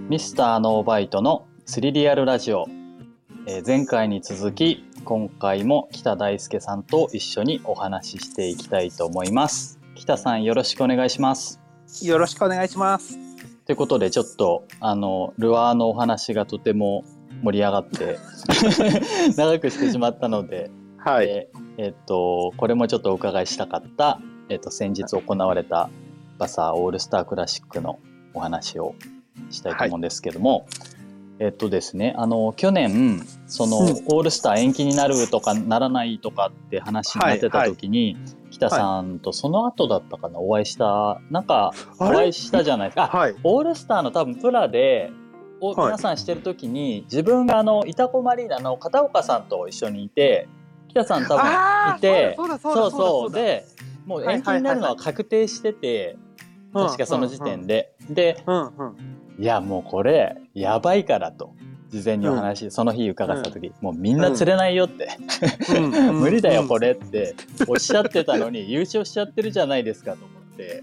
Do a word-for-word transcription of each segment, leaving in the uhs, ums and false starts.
ミスターノーバイトのスリリアルラジオ、えー、前回に続き今回も北大輔さんと一緒にお話ししていきたいと思います。北さん、よろしくお願いします。 よろしくお願いします。 ということで、ちょっとあのルアーのお話がとても盛り上がって長くしてしまったので、 はい、 えーえー、っとこれもちょっとお伺いしたかった、えー、っと先日行われたバサーオールスタークラシックのお話をしたいと思うんですけども、はい、えっとですね、あの去年その、うん、オールスター延期になるとかならないとかって話になってた時に、はいはい、北さんとその後だったかな、お会いしたなんかお会いしたじゃないですか。あ、はい、オールスターの多分プラでを皆さんしてる時に、はい、自分があのイタコマリーナの片岡さんと一緒にいて、北さん多分いて、 そうそうそうでもう延期になるのは確定してて、はいはいはい、確かその時点で、うんうん、で、うんうん、いやもうこれやばいからと事前にお話、うん、その日伺った時、うん、もうみんな釣れないよって、うん、無理だよこれっておっしゃってたのに優勝しちゃってるじゃないですかと思って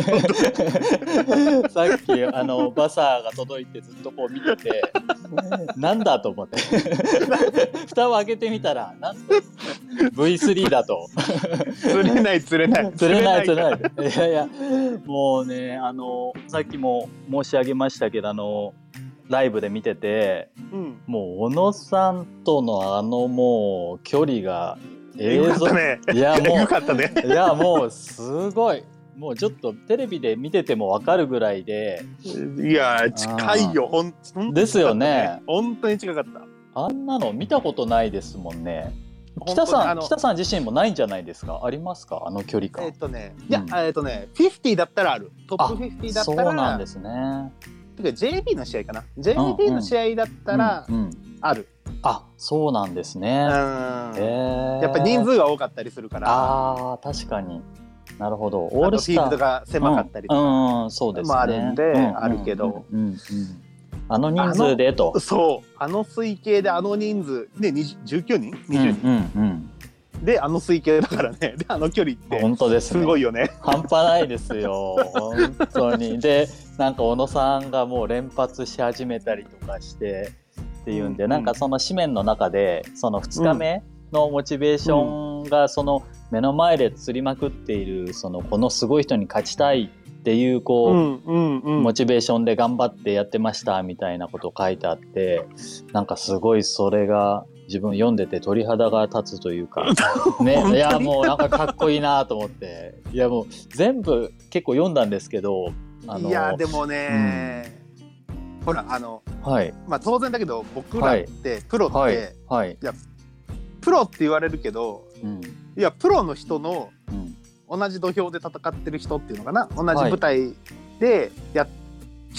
さっきあのバサーが届いてずっとこう見ててなんだと思って蓋を開けてみたらなんと ブイスリー だと釣れない釣れない釣れない釣れないいやいやもうね、あのさっきも申し上げましたけど、あのライブで見てて、うん、もう小野さんとのあのもう距離が映像、 ね、 いやもうよかったねいやもうすごい、もうちょっとテレビで見てても分かるぐらいで、 いや近いよ、ほんですよね。 本当に近かった。 あんなの見たことないですもんね。北さん、北さん自身もないんじゃないですか？ありますか？あの距離感。 えっとね、いや、うん、えっとね、フィフティだったらある。トップフィフティだったら。 そうなんですね。 てか ジェイビー の試合かな。ジェイビー の試合だったらある。 うんうん、あ、そうなんですね。 うん、えー、やっぱり人数が多かったりするから。 ああ、確かに。なるほど。オールスター。 フィールドが狭かったりとか、 うんうん、そうですね。 もあるんで、うん、あるけど。 うんうんうん、あの人数でと。 そう。あの推計であの人数でじゅうきゅうにん ?にじゅうにん、うんうんうん、であの推計だからね。であの距離って本当ですね。 すごいよね。 半端ないですよ。本当に。でなんか小野さんがもう連発し始めたりとかしてっていうんで、うんうん、なんかその紙面の中でそのふつかめのモチベーションがその目の前で釣りまくっているそのこのすごい人に勝ちたいっていうこう、うんうんうん、モチベーションで頑張ってやってましたみたいなこと書いてあって、なんかすごいそれが自分読んでて鳥肌が立つというかね、いやもうなんかかっこいいなと思って、いやもう全部結構読んだんですけど、あのいやでもね、うん、ほらあの、はいまあ、当然だけど僕らって、はい、プロって、はいはい、いやプロって言われるけど、うん、いやプロの人の、うん、同じ土俵で戦ってる人っていうのかな、同じ舞台でや、はい、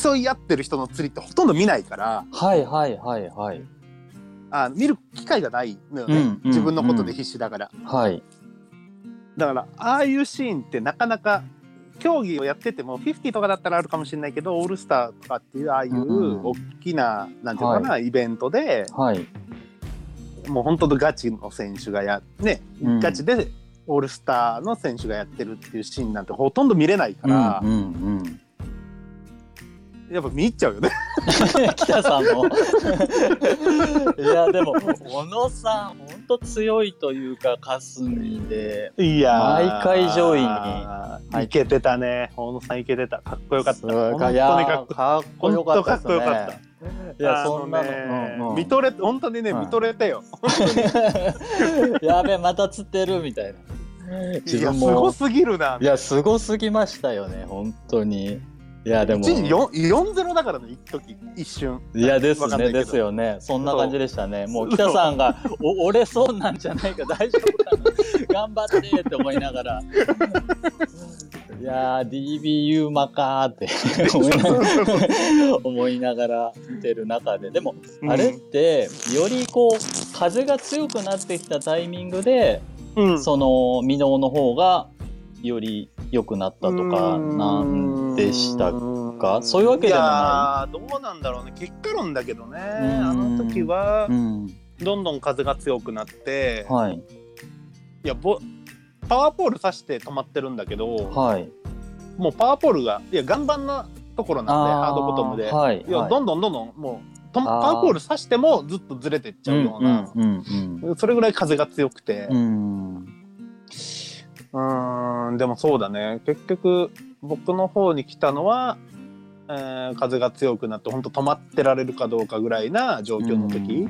競い合ってる人の釣りってほとんど見ないから、 はいはいはいはい、 あ見る機会がないのよね、うんうんうん、自分のことで必死だから、はい、だからああいうシーンってなかなか競技をやっててもフィフティとかだったらあるかもしれないけど、オールスターとかっていうああいう大きな、うん、なんていうかな、はい、イベントで、はい、もう本当のガチの選手がやね、うん、ガチでオールスターの選手がやってるっていうシーンなんてほとんど見れないから、うんうんうん、やっぱ見入っちゃうよね北さんもいやでも小野さん本当強いというか霞で、いや毎回上位にいけてたね。小野さんいけてた、かっこよかった。本当にかっこよかったですね。 本当かっこよかった。いやそんなの、うんうん、見とれ本当にね、うん、見とれてよやべまた釣ってるみたいな。 自分もいやすごすぎるな。 いやすごすぎましたよね本当に。いやでも一時 よんたいゼロ だからね、一時一瞬。 いやですねですよね、そんな感じでしたね。もう北さんがお折れそうなんじゃないか、大丈夫かな頑張ってって思いながらいやー ディービー ユーマかーって思いながら思いながら見てる中で、でもあれってよりこう風が強くなってきたタイミングで、うん、その箕面の方がより良くなったとかなんでしたか？そういうわけでもない。 いやどうなんだろうね、結果論だけどね。あの時はどんどん風が強くなって、はい、いやボパワーポール刺して止まってるんだけど、はい、もうパワーポールがいや岩盤なところなんでハードボトムで、 はい、 いやどんどんどんどんもうパンコール刺してもずっとずれてっちゃうような、うんうんうんうん、それぐらい風が強くて、うんうーんでもそうだね、結局僕の方に来たのは、えー、風が強くなって本当止まってられるかどうかぐらいな状況の時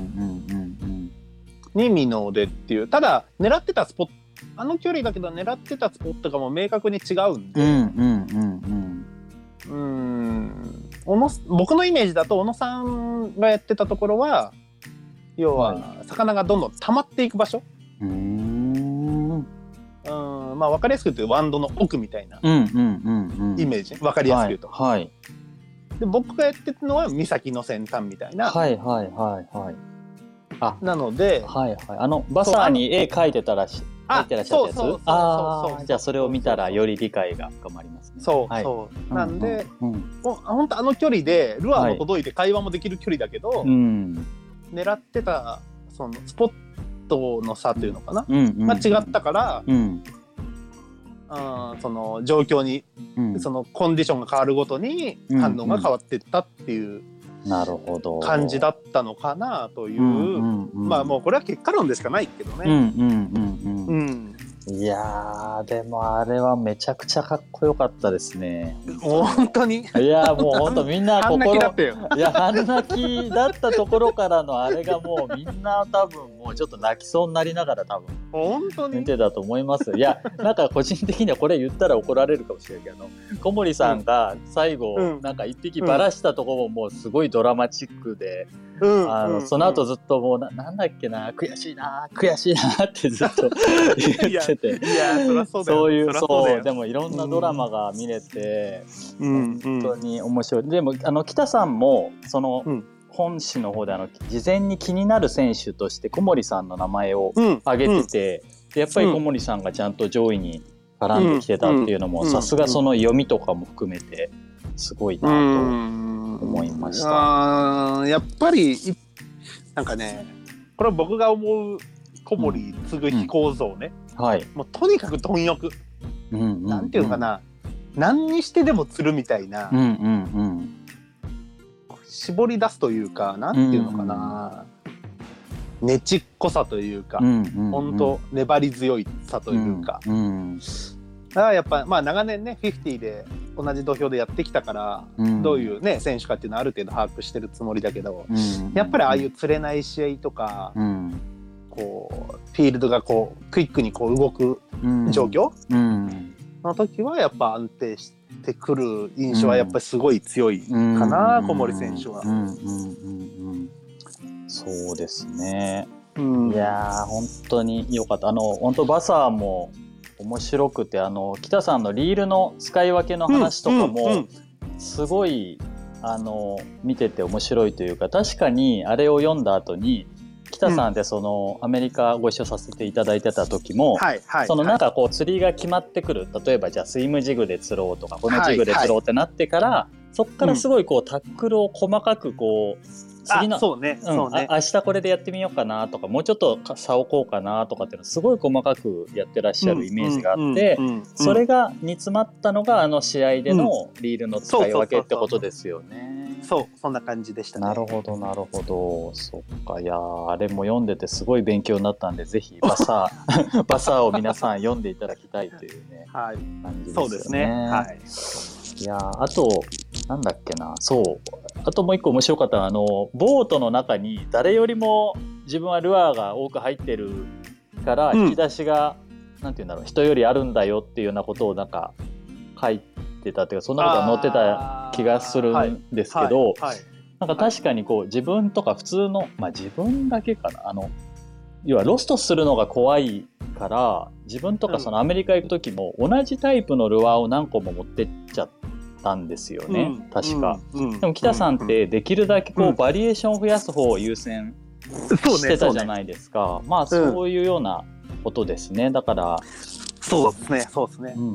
にミノでっていう、ただ狙ってたスポット、あの距離だけど狙ってたスポットがもう明確に違うんで、うんうんうんうん、うーん小野僕のイメージだと小野さんがやってたところは要は魚がどんどん溜まっていく場所、うーんうんまあ分かりやすく言うとワンドの奥みたいなイメージ、分かりやすく言うと、はいはい、で僕がやってたのは岬の先端みたいな、はいはいはいはい、あなので、はいはい、あのバサーに絵描いてたらし描いてらっしゃったやつ、ああじゃあそれを見たらより理解が深まりますね。そう、はい、そうなんで、うんうんうん、本当あの距離でルアーも届いて会話もできる距離だけど、はい、狙ってたそのスポットの差というのかな、うんうんうん、が違ったから、うん、あその状況に、うん、そのコンディションが変わるごとに反応が変わっていったっていう、うんうんなるほど感じだったのかなという、うんうんうん、まあもうこれは結果論でしかないけどね、うんうんうんうん、いやでもあれはめちゃくちゃかっこよかったですね。本当にいやもう本当みんな心半泣きだったよ。いや半泣きだったところからのあれがもうみんな多分もうちょっと泣きそうになりながら多分本当に見てたと思います。いやなんか個人的にはこれ言ったら怒られるかもしれないけど、小森さんが最後、うん、なんか一匹バラしたところももうすごいドラマチックで、うん、あのその後ずっともう な, なんだっけな悔しいな悔しいなってずっと言ってていやそりゃそうだよ、そういうそうでもいろんなドラマが見れて、うん、本当に面白い、うん、でもあの北さんもその、うん本誌の方であの事前に気になる選手として小森さんの名前を挙げてて、うん、でやっぱり小森さんがちゃんと上位に絡んできてたっていうのもさすがその読みとかも含めてすごいなと思いました。あやっぱりなんかねこれは僕が思う小森継ぐ飛行像ね、うんはい、もうとにかく貪欲、うんうんうん、なんていうのかな何にしてでも釣るみたいな、うんうんうん絞り出すというかなんていうのかな、うん、ねちっこさというか、うんうんうん、ほんと粘り強いさというか、うんうん、だからやっぱまあ長年ねフィフティーで同じ土俵でやってきたから、うん、どういうね選手かっていうのはある程度把握してるつもりだけど、うん、やっぱりああいう釣れない試合とか、うん、こうフィールドがこうクイックにこう動く状況、うんうん、の時はやっぱ安定しててくる印象はやっぱりすごい強いかな、うん、小森選手は、うんうんうんうん、そうですね、うん、いや本当に良かった。あの本当バサーも面白くてあの北さんのリールの使い分けの話とかもすごい、うんうん、あの見てて面白いというか確かにあれを読んだ後に北さんでその、うん、アメリカご一緒させていただいてた時も、はいはい、そのなんかこう釣りが決まってくる例えばじゃあスイムジグで釣ろうとかこのジグで釣ろうってなってから、はいはい、そっからすごいこうタックルを細かくこう次のそうね、うんそうね、あ明日これでやってみようかなとかもうちょっと差をこうかなとかっていうのすごい細かくやってらっしゃるイメージがあって、うんうんうんうん、それが煮詰まったのがあの試合でのリールの使い分けってことですよね。そうそんな感じでしたね。なるほどなるほどそっかいやあれも読んでてすごい勉強になったんでぜひバサーバサーを皆さん読んでいただきたいというね、はい、感じですよね。そうですね、はい、いやあとなんだっけなそうあともう一個面白かったのはあのボートの中に誰よりも自分はルアーが多く入ってるから引き出しが、うん、なんていうんだろう人よりあるんだよっていうようなことをなんか書いてたっていうかそんなことが載ってた気がするんですけど、はいはいはい、なんか確かにこう自分とか普通のまあ自分だけかなあの要はロストするのが怖いから自分とかそのアメリカ行く時も同じタイプのルアーを何個も持ってっちゃったんですよね、うん、確か、うん、でも北さんってできるだけこうバリエーションを増やす方を優先してたじゃないですか、ねね、まあそういうようなことですね。だからそうですねそうですね、うんうんうん、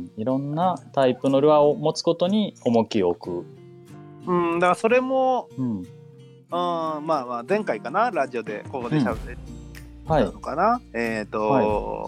いろんなタイプのルアーを持つことに重きを置く、うん、だからそれも、うんうん、まあまあ前回かなラジオでここでしゃべってたのかな、はい、えっ、ー、と、はい、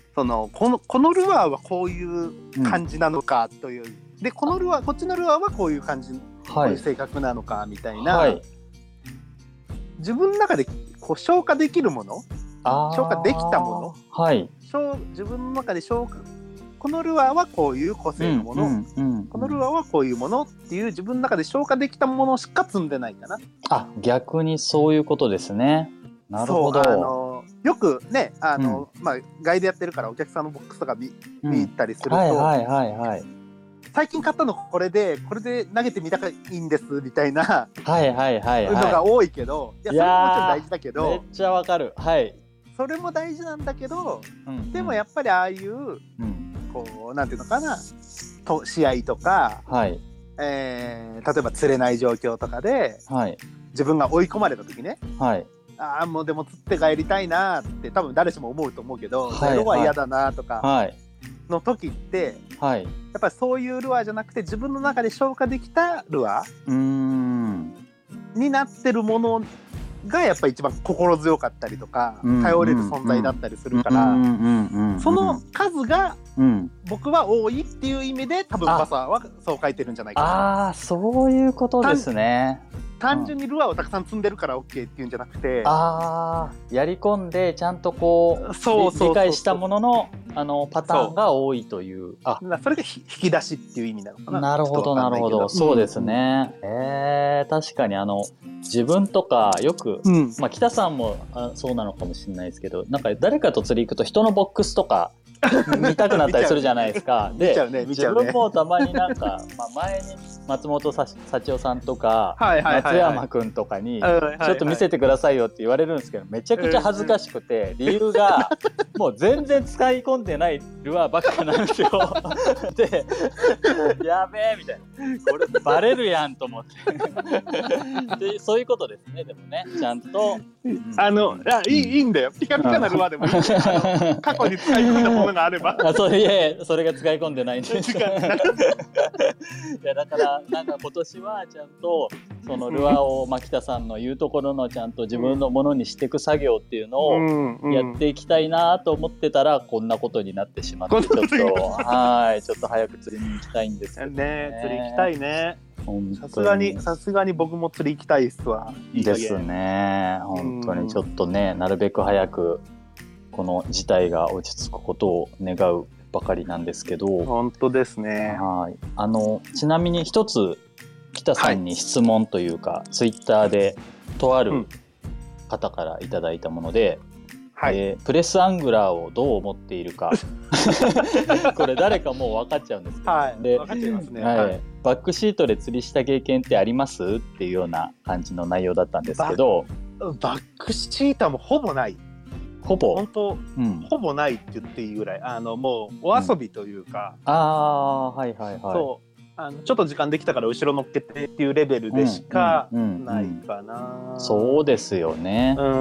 そのこのこのルアーはこういう感じなのかという、うん、でこのルアーこっちのルアーはこういう感じ、はい、こういう性格なのかみたいな、はい、自分の中でこう消化できるもの、消化できたもの、はい、自分の中で消化このルアーはこういう個性のもの、うんうんうん、このルアーはこういうものっていう自分の中で消化できたものしか積んでないかな。 あ、逆にそういうことですね。なるほど。 そうあのよくねあの、うんまあ、ガイドやってるからお客さんのボックスとか 見,、うん、見たりすると、はいはいはいはい、最近買ったのこれでこれで投げてみたらいいんですみたいなはいはいはい、はい、 のが多いけど、いやそれももちろん大事だけど、 めっちゃわかる。はい。 それも大事なんだけど、うん、でもやっぱりああいう、うんこうなんていうのかなと試合とか、はいえー、例えば釣れない状況とかで、はい、自分が追い込まれた時ね、はい、ああもうでも釣って帰りたいなって多分誰しも思うと思うけど、はい、ゼロは嫌だなとかの時って、はい、やっぱりそういうルアーじゃなくて自分の中で消化できたルアーうーんになってるものがやっぱり一番心強かったりとか、うん、頼れる存在だったりするから、その数が僕は多いっていう意味で多分バサーはそう書いてるんじゃないかな。 ああそういうことですね。 単純にルアーをたくさん積んでるから OK っていうんじゃなくて、 ああやり込んでちゃんとこうそうそうそうそう理解したもののあのパターンが多いという、 あそれが引き出しっていう意味なのかな。 なるほどなるほど、そうですね、うん、えー、確かにあの自分とかよく、うん、まあ北さんもあそうなのかもしれないですけど、なんか誰かと釣り行くと人のボックスとか見たくなったりするじゃないですか。で、ねね、自分もたまになんか、まあ、前に松本幸代さんとか、はいはいはいはい、松山くんとかに、はいはいはい、ちょっと見せてくださいよって言われるんですけど、めちゃくちゃ恥ずかしくて、理由がもう全然使い込んでないルアーばっかなんですよ。で、やべえみたいな、これバレるやんと思ってで、そういうことですね。でもね、ちゃんと、 うん、あのあいい、いいんだよ。ピカピカなルアーでもいい。あの過去に使い込んだものがあれば。 あ、そういやいや、それが使い込んでないんです。いやだからなんか今年はちゃんとそのルアーを牧田さんの言うところのちゃんと自分のものにしていく作業っていうのをやっていきたいなと思ってたらこんなことになってしまって、ちょっとはいちょっと早く釣りに行きたいんですけどね。 ね、釣り行きたいね。さすがにさすがに僕も釣り行きたいっすわ。 いいですね。本当にちょっとね、なるべく早くこの事態が落ち着くことを願うばかりなんですけど。 本当ですね。 はい。あのちなみに一つ北さんに質問というか、はい、ツイッターでとある方からいただいたもので、はいえー、プレスアングラーをどう思っているかこれ誰かもう分かっちゃうんですけど、はい、で分かっちゃいますね、はいはい、バックシートで釣りした経験ってありますっていうような感じの内容だったんですけど、 バ, バックシートはもうほぼない。 ほぼ本当、うん、ほぼないって言っていいぐらい、あのもうお遊びというか、 うん、ああはいはいはい、 そうあのちょっと時間できたから後ろ乗っけてっていうレベルでしかないかな、 うんうんうん、そうですよね。うん、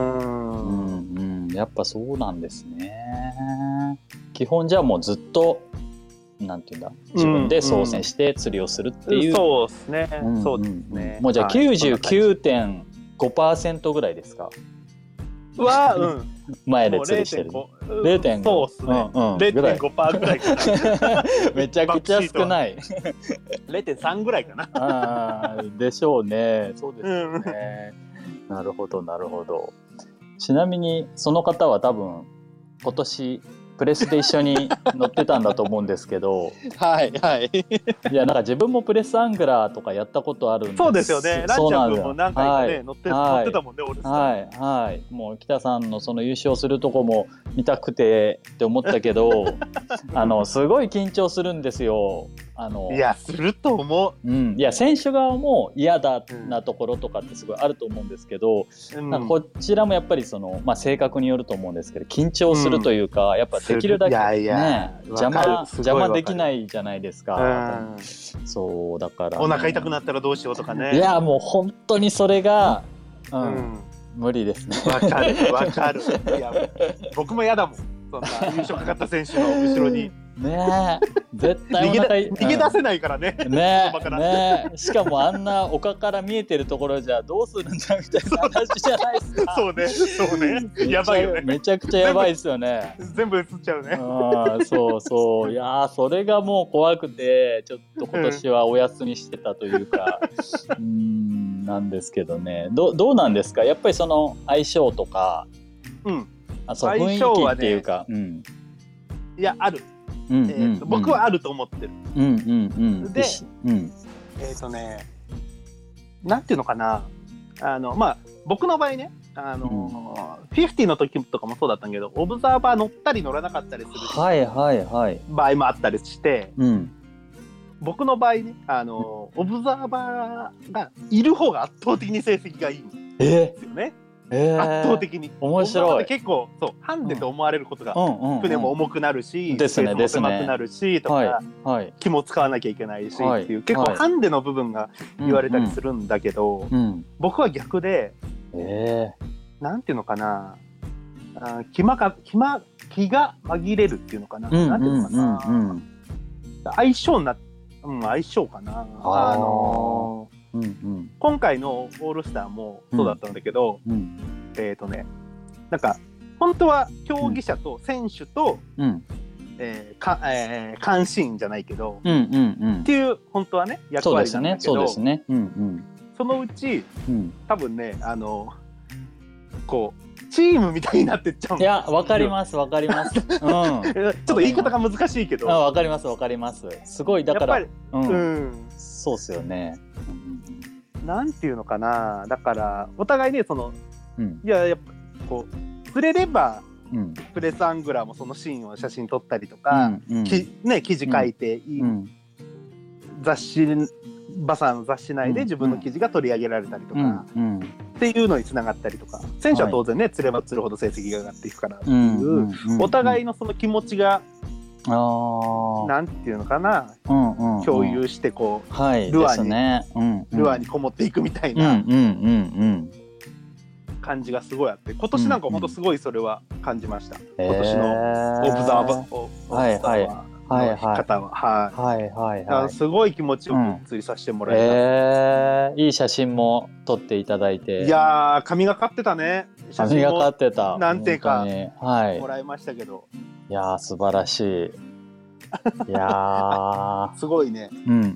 うん、やっぱそうなんですね。基本じゃあもうずっとなんていうんだ自分で操船して釣りをするっていう、うんうん、 そうですね、うんうん、そうですね。 もうじゃあ きゅうじゅうきゅうてんごパーセント ぐらいですかは、うん、 前で釣りしてる れいてんごそうですね、うんうん、れいてんごパーセント ぐらいかなめちゃくちゃ少ない。 れいてんさん ぐらいかな。 あでしょうね。そうですよね、うん、なるほどなるほど。ちなみにその方は多分今年プレスで一緒に乗ってたんだと思うんですけどはいはいいやなんか自分もプレスアングラーとかやったことあるんです。 そうですよね。ランちゃん君も何回かね、はい、乗って、はい、乗ってたもんね俺。 はいはいもう北さんのその優勝するとこも見たくてって思ったけどあのすごい緊張するんですよ。あのいやすると思う、 うん、いや選手側も嫌だなところとかってすごいあると思うんですけど、うん、なんかこちらもやっぱりその、まあ、性格によると思うんですけど緊張するというか、うん、やっぱできるだけ、ね、いやいや邪魔邪魔できないじゃないですか、うん、そうだから、ね、 お腹痛くなったらどうしようとかね。 いやもう本当にそれが、うんうん、無理ですね。 わかるわかる。いや僕も嫌だもんそんな優勝かかった選手の後ろにねえ絶対お腹い逃げ出せないからね。 ねえねえしかもあんな丘から見えてるところじゃどうするんだみたいな話じゃないですか。 そうねそうねやばいよね。 めちゃくちゃやばいですよね。 全部映っちゃうね。 あそうそういやそれがもう怖くてちょっと今年はお休みしてたというか、うん、うんなんですけどね。どどうなんですかやっぱりその相性とか、 うん、 あそう雰囲気っていうか、ねうん、 いやある。 うんうんうんえー、と僕はあると思ってる。 うんうんうん、 で、 うん、 えっ、ー、とね、なんていうのかな、あのまあ僕の場合ね、あの、うん、フィフティの時とかもそうだったんだけど、オブザーバー乗ったり乗らなかったりする、 はいはいはい、 場合もあったりして、 うん、 僕の場合ね、あのオブザーバーがいる方が圧倒的に成績がいいんですよね。えー、圧倒的に面白い。 結構そうハンデと思われることが、 うんうんうん、 船も重くなるし、 ですね、 スペースも狭くなるしとか、 はいはい、 気も使わなきゃいけないし、 はい、 っていう結構ハンデの部分が言われたりするんだけど、 うんうん、 僕は逆で、 えー、なんていうのかな、あ気まか気ま気が紛れるっていうのかな、うんうんうんうん、なんていうのかな、相性な、うん、相性かな。あのーうんうん、今回のオールスターもそうだったんだけど、うんうん、えっ、ー、とねなんか本当は競技者と選手と、うんえーかえー、監視員じゃないけど、うんうんうん、っていう本当はね役割なんだけど、 そうですね、そうですね、うんうん、 そのうち、うん、多分ねあのこうチームみたいになってっちゃうんいやわかりますわかります、うん、ちょっと言い方が難しいけどわかりますわかりますすごいだからやっぱり、うんうん、 そうっすよね。 なんていうのかな、だからお互いねその、うん、いややっぱこう触れれば、うん、プレスアングラーもそのシーンを写真撮ったりとか、うんうんきね、記事書いて、うん、雑誌バサーの雑誌内で自分の記事が取り上げられたりとか、うんうん、っていうのにつながったりとか、選手は当然ね、はい、釣れば釣るほど成績が上がっていくからっていう、うんうんうん、お互いのその気持ちがあなんていうのかな、うんうんうん、共有してこう、はい、ルアーに、ねうんうん、ルアーにこもっていくみたいな感じがすごいあって、今年なんか本当すごいそれは感じました、うんうん、今年のオブザーバーオブザーバーの方ははいはいはいはい、すごい気持ちよく釣りさせてもらいます、うんえー、いい写真も撮っていただいて、 いやー神がかってたね、 写真も神がかってた何点かもらいましたけど、はいいやー素晴らしい。いやーすごいね。 うんうんうん。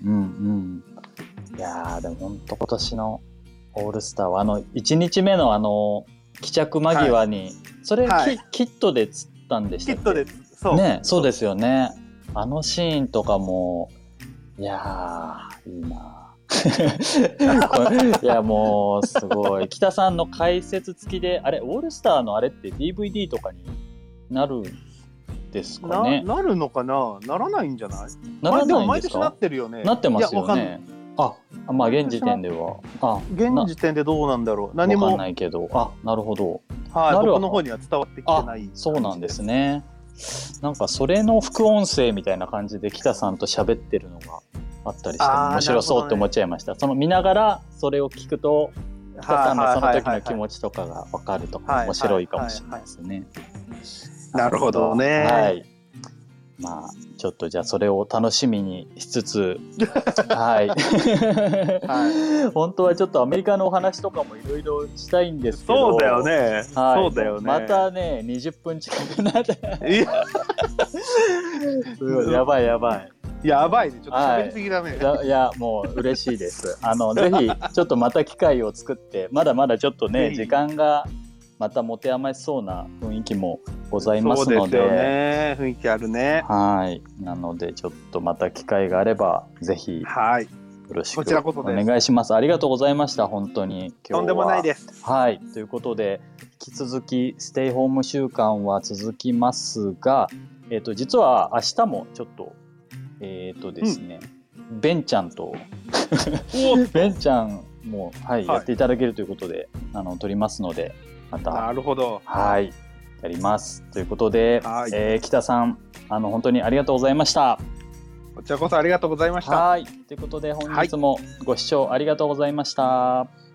いやーでも本当今年のオールスターはあのいちにちめのあの帰着間際に、はい、それ、はい、キ, キットで釣ったんでしたっけ？ キットでそうねそうですよね。あのシーンとかもいやーいいな。いやもうすごい北さんの解説付きであれオールスターのあれって ディーブイディー とかになるんですかね。 な, なるのかな、ならないんじゃない？ ならないんですか？でも毎年なってるよね。 なってますよね。あ、まあ現時点では。あ、 現時点でどうなんだろう。何もわかんないけど、あ、なるほど。 はい、僕の方には伝わってきてない。 そうなんですね。なんかそれの副音声みたいな感じで北さんと喋ってるのがあったりして面白そうって思っちゃいました。ね、その見ながらそれを聞くと北さんのその時の気持ちとかが分かるとか面白いかもしれないですね。 なるほどね。 はい。まあちょっとじゃあそれを楽しみにしつつ、はい。はい、本当はちょっとアメリカのお話とかもいろいろしたいんですけど。 そうだよね。はい、そうだよね。 またねにじゅっぷん近くなって。いやすごいやばいやばい。 やばいね、ちょっと喋りすぎだね。 はい、いやもう嬉しいです。あのぜひちょっとまた機会を作って、まだまだちょっとね時間がまた持て余しそうな雰囲気もございますので、そうですよね、雰囲気あるね。 はい、なのでちょっとまた機会があればぜひよろしくお願いします。ありがとうございました。本当に今日はとんでもないです。 はい、ということで引き続きステイホーム週間は続きますが、えっと実は明日もちょっとえっとですね、うん、ベンちゃんとベンちゃんも、はい、はい、やっていただけるということであの撮りますので、またなるほど、 はいやりますということで、はい、えー、北さんあの本当にありがとうございました。 こちらこそありがとうございました。 はいということで本日もご視聴ありがとうございました。はい。